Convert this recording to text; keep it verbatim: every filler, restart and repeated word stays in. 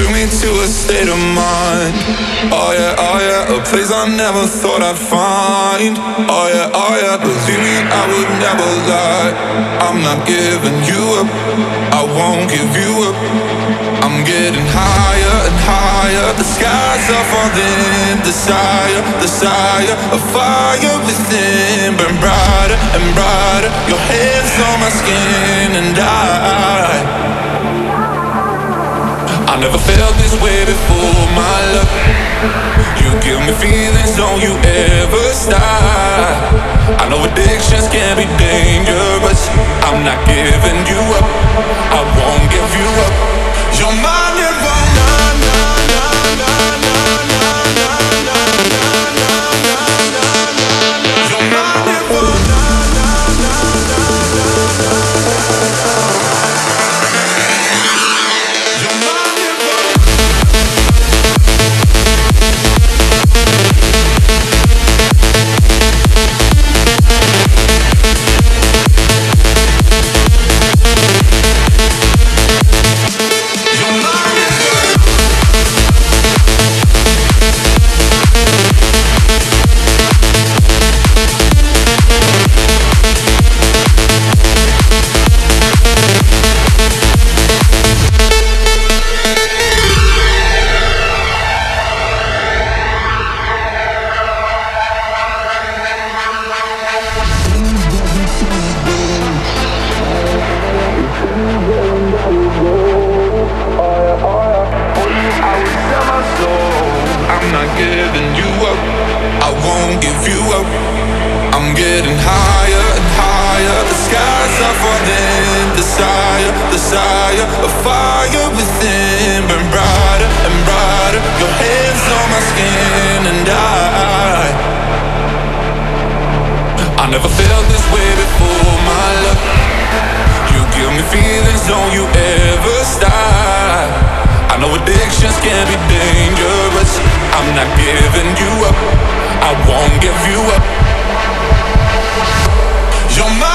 me to a state of mind. Oh yeah, oh yeah, a place I never thought I'd find. Oh yeah, oh yeah, believe me, I would never lie. I'm not giving you up, I won't give you up. I'm getting higher and higher, the skies are falling. Desire, desire, a fire within, burn brighter and brighter. Your hands on my skin and I I never felt this way before, my love. You give me feelings, don't you ever stop. I know addictions can be dangerous. I'm not giving you up, I won't give you up. You're my nirvana. You're my nirvana. Giving you up, I won't give you up. I'm getting higher and higher, the skies are falling. Desire, desire, a fire within, burn brighter and brighter. Your hands on my skin and I I never felt this way before, my love. You give me feelings, don't you ever stop. I know addictions can be dangerous. I'm not giving you up, I won't give you up. You're my